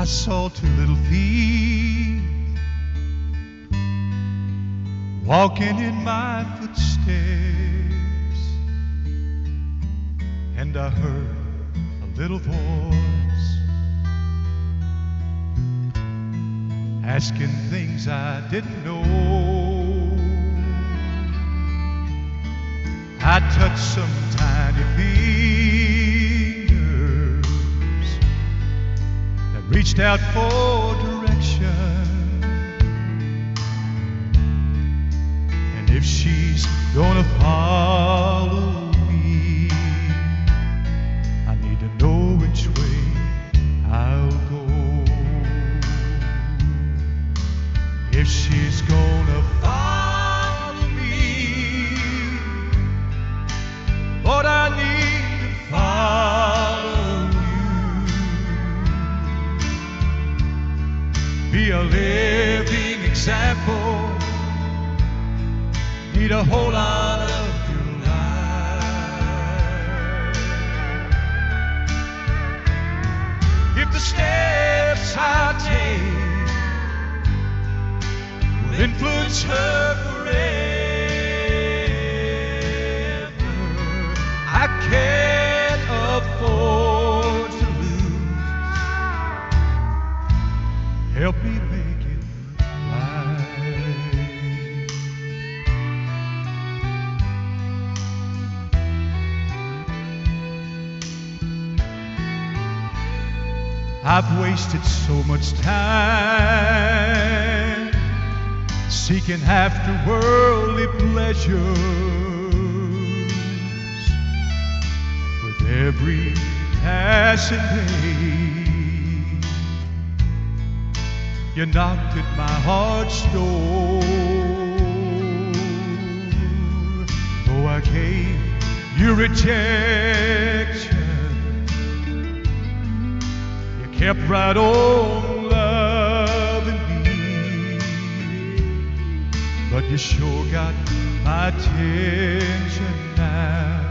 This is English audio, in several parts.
I saw two little feet walking in my footsteps, and I heard a little voice asking things I didn't know. I touched some tiny fingers that reached out for direction, and if she's gonna follow me, I need to know which way I'll go. If she's gonna follow me, Lord, I need to follow you. Be a living example. Need a whole lot of your life. If the steps I take will influence her forever, I can't afford to lose. Help me make it right. I've wasted so much time seeking after worldly pleasures. With every passing day, you knocked at my heart's door. Though I gave you rejection, you kept right on loving me. But you sure got my attention now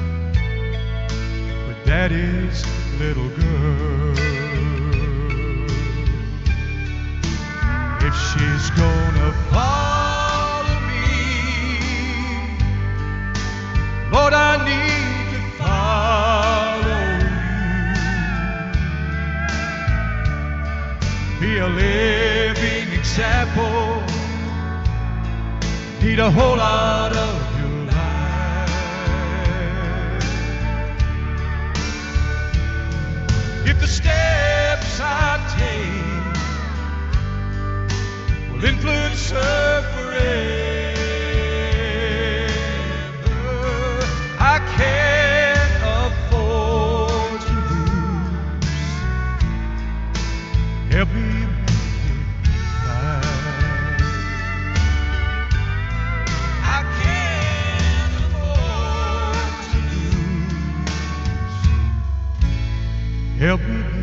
with Daddy's little girl. If she's gonna follow me, Lord, I need to follow you. Be a living example. Need a whole lot of your life. If the steps I take will influence her forever, I can't afford to lose. Help me make it right. I can't afford to lose. Help me make it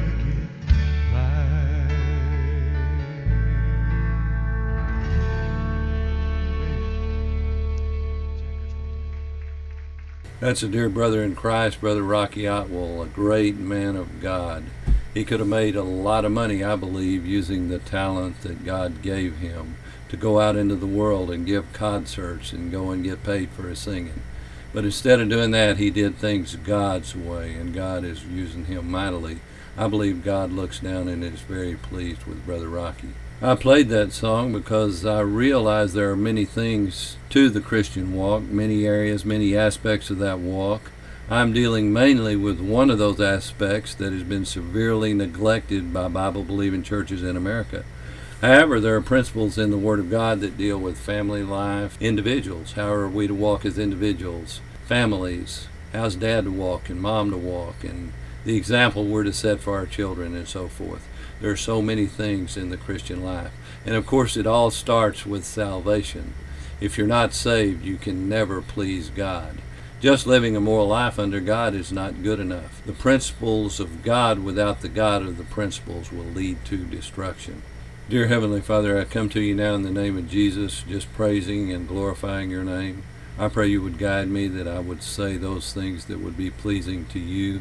That's a dear brother in Christ, Brother Rocky Otwell, a great man of God. He could have made a lot of money, I believe, using the talent that God gave him to go out into the world and give concerts and go and get paid for his singing. But instead of doing that, he did things God's way, and God is using him mightily. I believe God looks down and is very pleased with Brother Rocky. I played that song because I realize there are many things to the Christian walk, many areas, many aspects of that walk. I'm dealing mainly with one of those aspects that has been severely neglected by Bible-believing churches in America. However, there are principles in the Word of God that deal with family life, individuals. How are we to walk as individuals, families? How's Dad to walk and Mom to walk, and the example we're to set for our children and so forth. There are so many things in the Christian life. And of course it all starts with salvation. If you're not saved, you can never please God. Just living a moral life under God is not good enough. The principles of God without the God of the principles will lead to destruction. Dear Heavenly Father, I come to you now in the name of Jesus, just praising and glorifying your name. I pray you would guide me, that I would say those things that would be pleasing to you.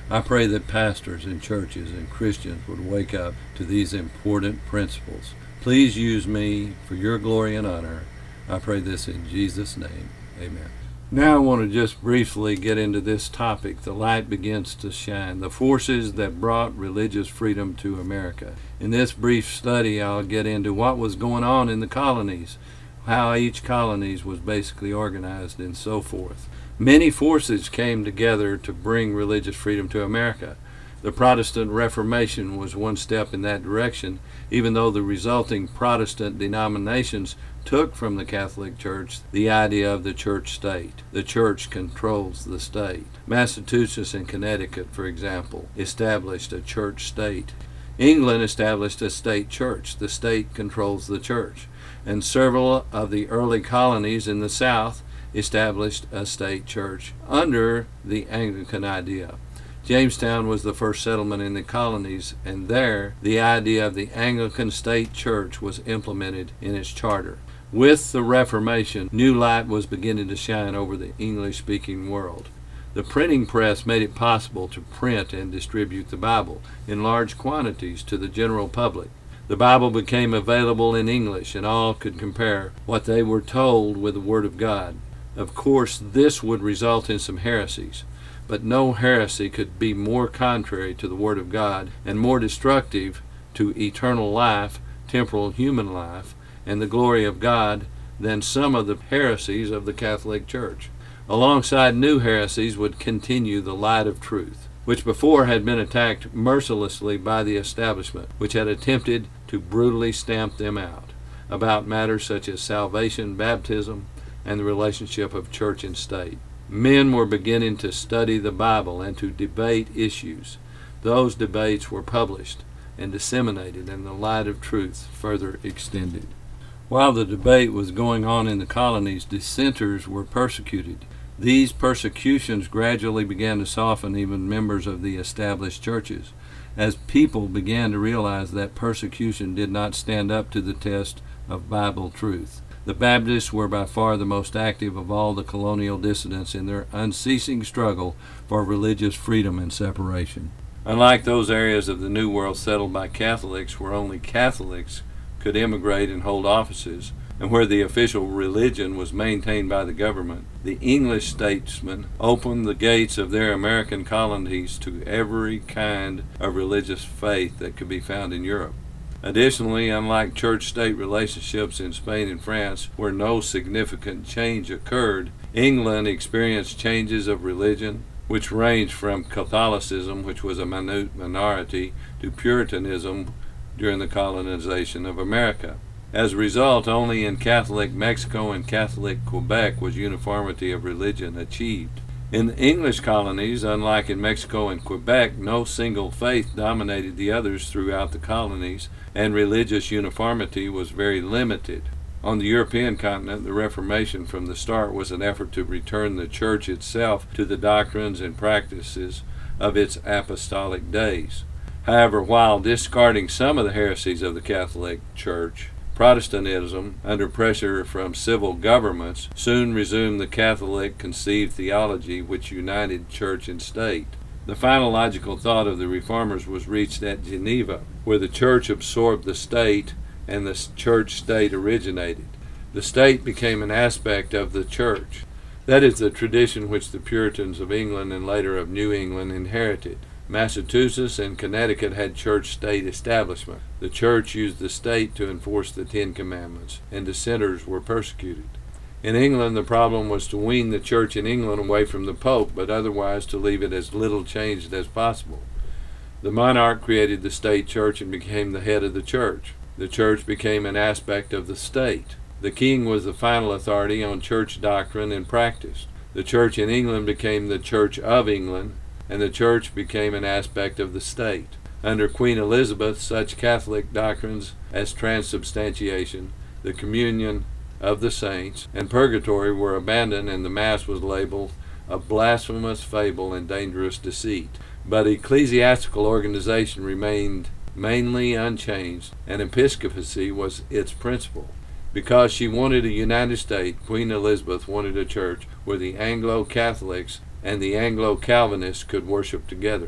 I pray that pastors and churches and Christians would wake up to these important principles. Please use me for your glory and honor. I pray this in Jesus' name. Amen. Now I want to just briefly get into this topic. The light begins to shine. The forces that brought religious freedom to America. In this brief study, I'll get into what was going on in the colonies, how each colony was basically organized, and so forth. Many forces came together to bring religious freedom to America. The Protestant Reformation was one step in that direction, even though the resulting Protestant denominations took from the Catholic Church the idea of the church state. The church controls the state. Massachusetts and Connecticut, for example, established a church state. England established a state church. The state controls the church. And several of the early colonies in the South established a state church under the Anglican idea. Jamestown was the first settlement in the colonies, and there the idea of the Anglican state church was implemented in its charter. With the Reformation, new light was beginning to shine over the English-speaking world. The printing press made it possible to print and distribute the Bible in large quantities to the general public. The Bible became available in English, and all could compare what they were told with the Word of God. Of course, this would result in some heresies, but no heresy could be more contrary to the Word of God and more destructive to eternal life, temporal human life, and the glory of God than some of the heresies of the Catholic Church. Alongside new heresies would continue the light of truth, which before had been attacked mercilessly by the establishment, which had attempted to brutally stamp them out, about matters such as salvation, baptism, and the relationship of church and state. Men were beginning to study the Bible and to debate issues. Those debates were published and disseminated, and the light of truth further extended. While the debate was going on in the colonies, dissenters were persecuted. These persecutions gradually began to soften even members of the established churches, as people began to realize that persecution did not stand up to the test of Bible truth. The Baptists were by far the most active of all the colonial dissidents in their unceasing struggle for religious freedom and separation. Unlike those areas of the New World settled by Catholics where only Catholics could immigrate and hold offices, and where the official religion was maintained by the government, the English statesmen opened the gates of their American colonies to every kind of religious faith that could be found in Europe. Additionally, unlike church-state relationships in Spain and France, where no significant change occurred, England experienced changes of religion, which ranged from Catholicism, which was a minute minority, to Puritanism during the colonization of America. As a result, only in Catholic Mexico and Catholic Quebec was uniformity of religion achieved. In the English colonies, unlike in Mexico and Quebec, no single faith dominated the others throughout the colonies, and religious uniformity was very limited. On the European continent, the Reformation from the start was an effort to return the Church itself to the doctrines and practices of its apostolic days. However, while discarding some of the heresies of the Catholic Church, Protestantism, under pressure from civil governments, soon resumed the Catholic conceived theology which united church and state. The final logical thought of the reformers was reached at Geneva, where the church absorbed the state and the church-state originated. The state became an aspect of the church. That is the tradition which the Puritans of England and later of New England inherited. Massachusetts and Connecticut had church-state establishment. The church used the state to enforce the Ten Commandments, and dissenters were persecuted. In England, the problem was to wean the church in England away from the Pope, but otherwise to leave it as little changed as possible. The monarch created the state church and became the head of the church. The church became an aspect of the state. The king was the final authority on church doctrine and practice. The church in England became the Church of England, and the church became an aspect of the state. Under Queen Elizabeth, such Catholic doctrines as transubstantiation, the communion of the saints, and purgatory were abandoned, and the Mass was labeled a blasphemous fable and dangerous deceit. But ecclesiastical organization remained mainly unchanged, and episcopacy was its principle. Because she wanted a united state, Queen Elizabeth wanted a church where the Anglo-Catholics and the Anglo-Calvinists could worship together.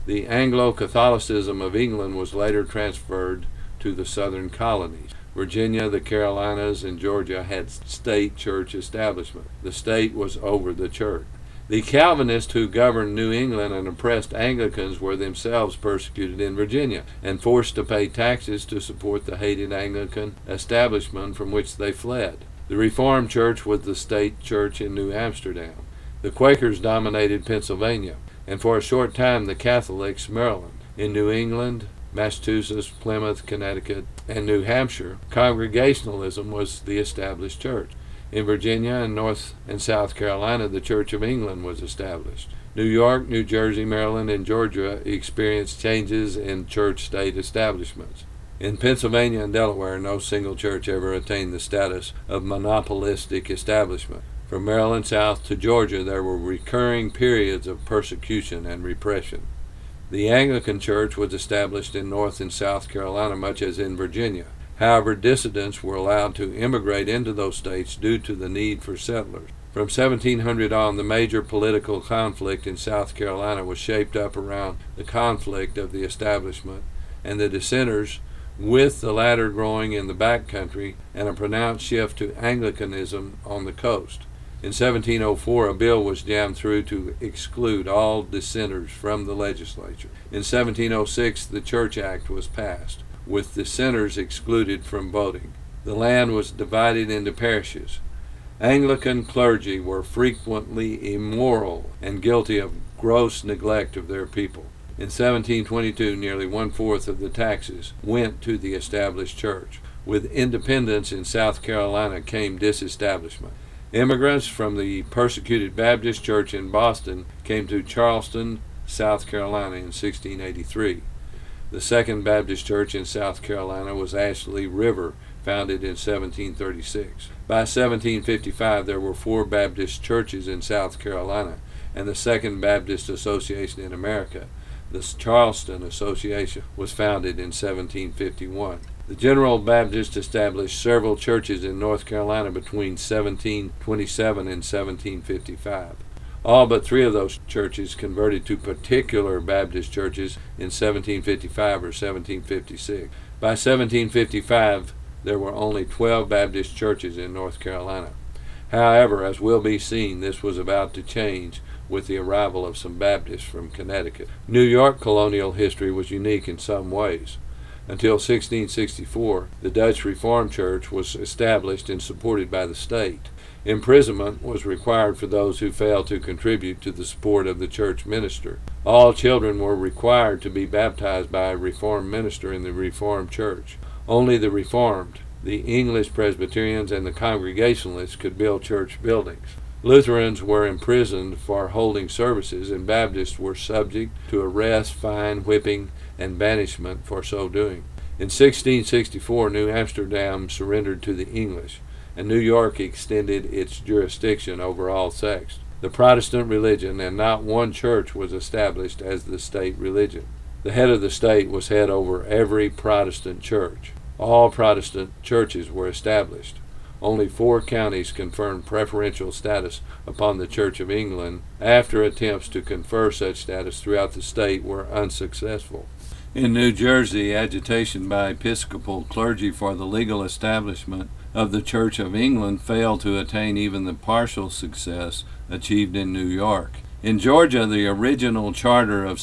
The Anglo-Catholicism of England was later transferred to the southern colonies. Virginia, the Carolinas, and Georgia had state church establishment. The state was over the church. The Calvinists who governed New England and oppressed Anglicans were themselves persecuted in Virginia and forced to pay taxes to support the hated Anglican establishment from which they fled. The Reformed Church was the state church in New Amsterdam. The Quakers dominated Pennsylvania, and for a short time the Catholics Maryland. In New England, Massachusetts, Plymouth, Connecticut, and New Hampshire, Congregationalism was the established church. In Virginia and North and South Carolina, the Church of England was established. New York, New Jersey, Maryland, and Georgia experienced changes in church-state establishments. In Pennsylvania and Delaware, no single church ever attained the status of monopolistic establishment. From Maryland south to Georgia, there were recurring periods of persecution and repression. The Anglican Church was established in North and South Carolina, much as in Virginia. However, dissidents were allowed to immigrate into those states due to the need for settlers. From 1700 on, the major political conflict in South Carolina was shaped up around the conflict of the establishment and the dissenters, with the latter growing in the back country and a pronounced shift to Anglicanism on the coast. In 1704, a bill was jammed through to exclude all dissenters from the legislature. In 1706, the Church Act was passed, with dissenters excluded from voting. The land was divided into parishes. Anglican clergy were frequently immoral and guilty of gross neglect of their people. In 1722, nearly one-fourth of the taxes went to the established church. With independence in South Carolina came disestablishment. Immigrants from the persecuted Baptist Church in Boston came to Charleston, South Carolina in 1683. The Second Baptist Church in South Carolina was Ashley River, founded in 1736. By 1755, there were 4 Baptist churches in South Carolina and the Second Baptist Association in America. The Charleston Association was founded in 1751. The General Baptist established several churches in North Carolina between 1727 and 1755. All but 3 of those churches converted to particular Baptist churches in 1755 or 1756. By 1755, there were only 12 Baptist churches in North Carolina. However, as will be seen, this was about to change with the arrival of some Baptists from Connecticut. New York colonial history was unique in some ways. Until 1664, the Dutch Reformed Church was established and supported by the state. Imprisonment was required for those who failed to contribute to the support of the church minister. All children were required to be baptized by a Reformed minister in the Reformed Church. Only the Reformed, the English Presbyterians, and the Congregationalists could build church buildings. Lutherans were imprisoned for holding services, and Baptists were subject to arrest, fine, whipping, and banishment for so doing. In 1664, New Amsterdam surrendered to the English, and New York extended its jurisdiction over all sects. The Protestant religion, and not one church, was established as the state religion. The head of the state was head over every Protestant church. All Protestant churches were established. Only 4 counties confirmed preferential status upon the Church of England after attempts to confer such status throughout the state were unsuccessful. In New Jersey, agitation by Episcopal clergy for the legal establishment of the Church of England failed to attain even the partial success achieved in New York. In Georgia, the original charter of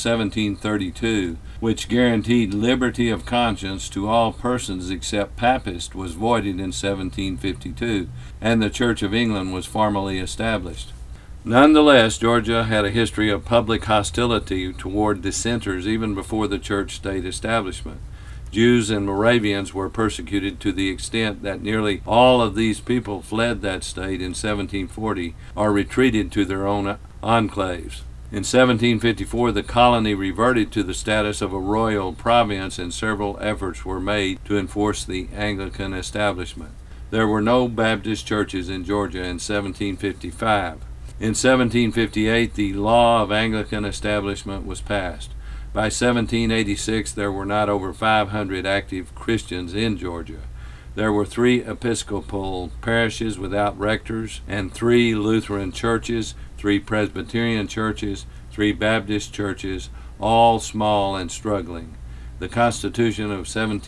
1732, which guaranteed liberty of conscience to all persons except Papists, was voided in 1752, and the Church of England was formally established. Nonetheless, Georgia had a history of public hostility toward dissenters even before the church-state establishment. Jews and Moravians were persecuted to the extent that nearly all of these people fled that state in 1740 or retreated to their own enclaves. In 1754, the colony reverted to the status of a royal province, and several efforts were made to enforce the Anglican establishment. There were no Baptist churches in Georgia in 1755. In 1758, the law of Anglican establishment was passed. By 1786, there were not over 500 active Christians in Georgia. There were 3 Episcopal parishes without rectors, and 3 Lutheran churches, 3 Presbyterian churches, 3 Baptist churches, all small and struggling. The Constitution of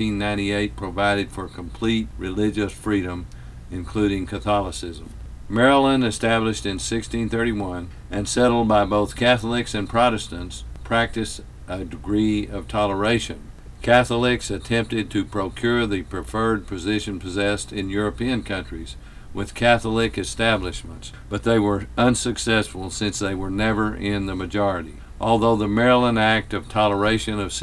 1798 provided for complete religious freedom, including Catholicism. Maryland, established in 1631 and settled by both Catholics and Protestants, practiced a degree of toleration. Catholics attempted to procure the preferred position possessed in European countries with Catholic establishments, but they were unsuccessful since they were never in the majority. Although the Maryland Act of Toleration of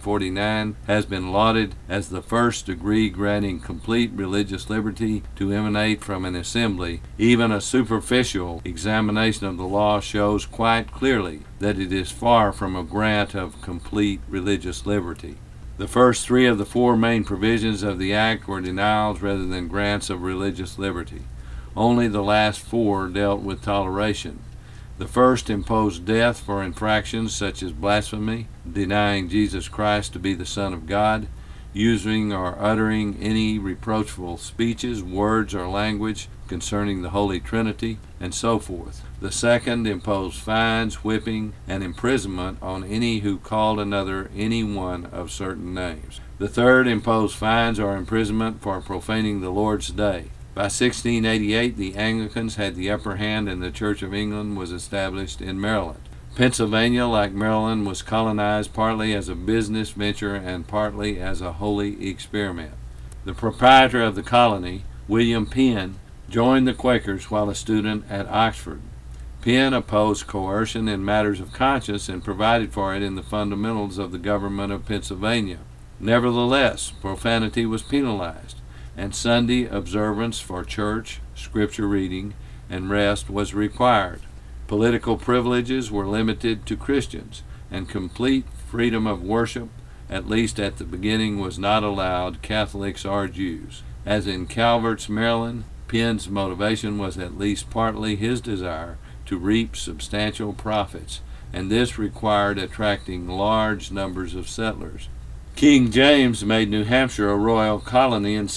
1649 has been lauded as the first degree granting complete religious liberty to emanate from an assembly, even a superficial examination of the law shows quite clearly that it is far from a grant of complete religious liberty. The first three of the four main provisions of the Act were denials rather than grants of religious liberty. Only the last four dealt with toleration. The first imposed death for infractions such as blasphemy, denying Jesus Christ to be the Son of God, using or uttering any reproachful speeches, words, or language concerning the Holy Trinity, and so forth. The second imposed fines, whipping, and imprisonment on any who called another any one of certain names. The third imposed fines or imprisonment for profaning the Lord's Day. By 1688, the Anglicans had the upper hand and the Church of England was established in Maryland. Pennsylvania, like Maryland, was colonized partly as a business venture and partly as a holy experiment. The proprietor of the colony, William Penn, joined the Quakers while a student at Oxford. Penn opposed coercion in matters of conscience and provided for it in the fundamentals of the government of Pennsylvania. Nevertheless, profanity was penalized, and Sunday observance for church, scripture reading, and rest was required. Political privileges were limited to Christians, and complete freedom of worship, at least at the beginning, was not allowed Catholics or Jews. As in Calvert's, Maryland, Penn's motivation was at least partly his desire to reap substantial profits, and this required attracting large numbers of settlers. King James made New Hampshire a royal colony in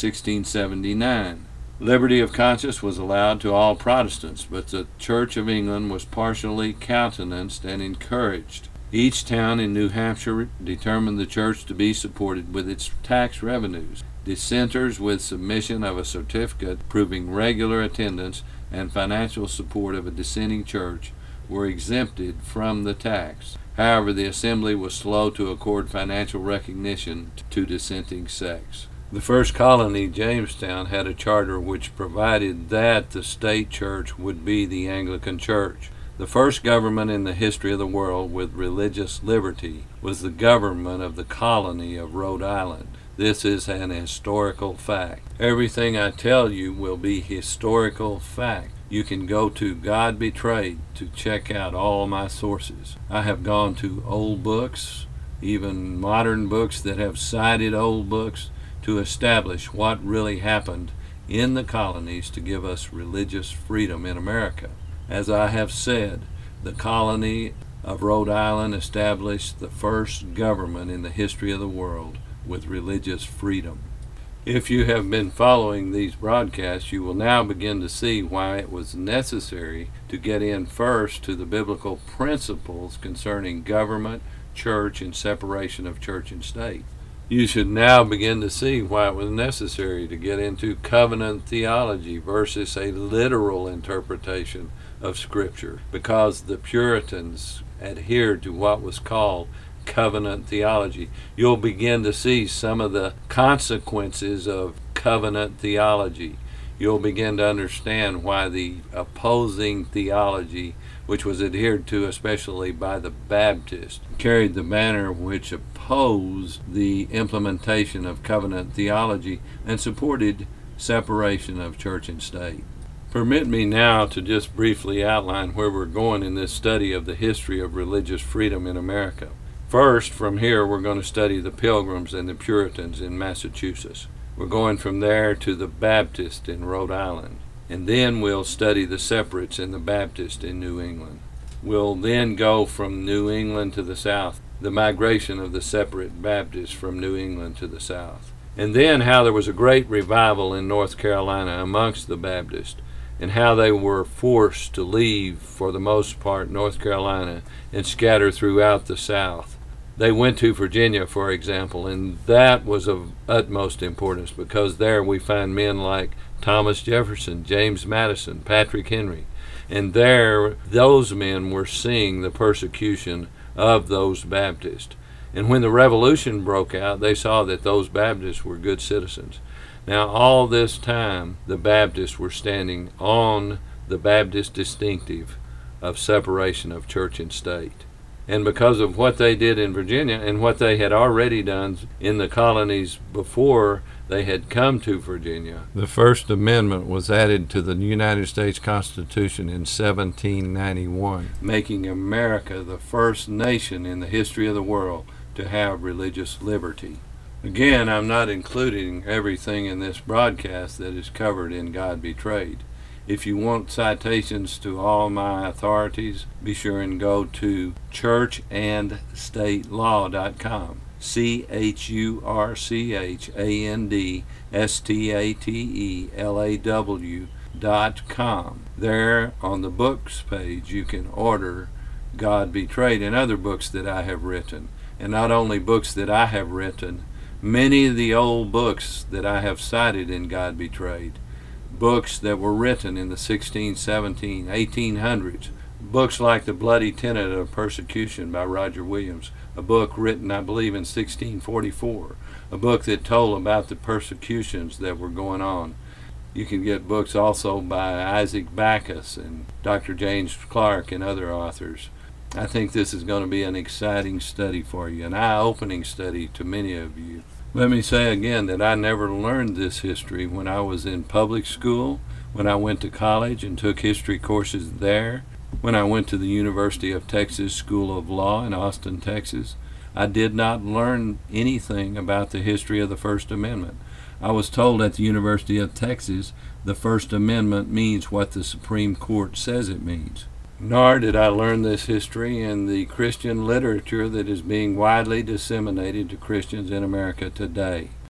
1679. Liberty of conscience was allowed to all Protestants, but the Church of England was partially countenanced and encouraged. Each town in New Hampshire determined the church to be supported with its tax revenues. Dissenters, with submission of a certificate proving regular attendance and financial support of a dissenting church, were exempted from the tax. However, the assembly was slow to accord financial recognition to dissenting sects. The first colony, Jamestown, had a charter which provided that the state church would be the Anglican Church. The first government in the history of the world with religious liberty was the government of the colony of Rhode Island. This is an historical fact. Everything I tell you will be historical fact. You can go to God Betrayed to check out all my sources. I have gone to old books, even modern books that have cited old books, to establish what really happened in the colonies to give us religious freedom in America. As I have said, the colony of Rhode Island established the first government in the history of the world with religious freedom. If you have been following these broadcasts, you will now begin to see why it was necessary to get in first to the biblical principles concerning government, church, and separation of church and state. You should now begin to see why it was necessary to get into covenant theology versus a literal interpretation of Scripture, because the Puritans adhered to what was called covenant theology. You'll begin to see some of the consequences of covenant theology. You'll begin to understand why the opposing theology, which was adhered to especially by the Baptists, carried the banner which opposed the implementation of covenant theology and supported separation of church and state. Permit me now to just briefly outline where we're going in this study of the history of religious freedom in America. First, from here, we're going to study the Pilgrims and the Puritans in Massachusetts. We're going from there to the Baptists in Rhode Island. And then we'll study the Separates and the Baptists in New England. We'll then go from New England to the South, the migration of the Separate Baptists from New England to the South. And then how there was a great revival in North Carolina amongst the Baptists, and how they were forced to leave, for the most part, North Carolina and scatter throughout the South. They went to Virginia, for example, and that was of utmost importance because there we find men like Thomas Jefferson, James Madison, Patrick Henry. And there, those men were seeing the persecution of those Baptists. And when the Revolution broke out, they saw that those Baptists were good citizens. Now, all this time, the Baptists were standing on the Baptist distinctive of separation of church and state. And because of what they did in Virginia and what they had already done in the colonies before they had come to Virginia, the First Amendment was added to the United States Constitution in 1791, making America the first nation in the history of the world to have religious liberty. Again, I'm not including everything in this broadcast that is covered in God Betrayed. If you want citations to all my authorities, be sure and go to churchandstatelaw.com. churchandstatelaw.com. There on the books page you can order God Betrayed and other books that I have written. And not only books that I have written, many of the old books that I have cited in God Betrayed. Books that were written in the 16, 17, 1800s. Books like The Bloody Tenet of Persecution by Roger Williams. A book written, I believe, in 1644. A book that told about the persecutions that were going on. You can get books also by Isaac Backus and Dr. James Clark and other authors. I think this is going to be an exciting study for you, an eye-opening study to many of you. Let me say again that I never learned this history when I was in public school, when I went to college and took history courses there, when I went to the University of Texas School of Law in Austin, Texas. I did not learn anything about the history of the First Amendment. I was told at the University of Texas the First Amendment means what the Supreme Court says it means. Nor did I learn this history in the Christian literature that is being widely disseminated to Christians in America today.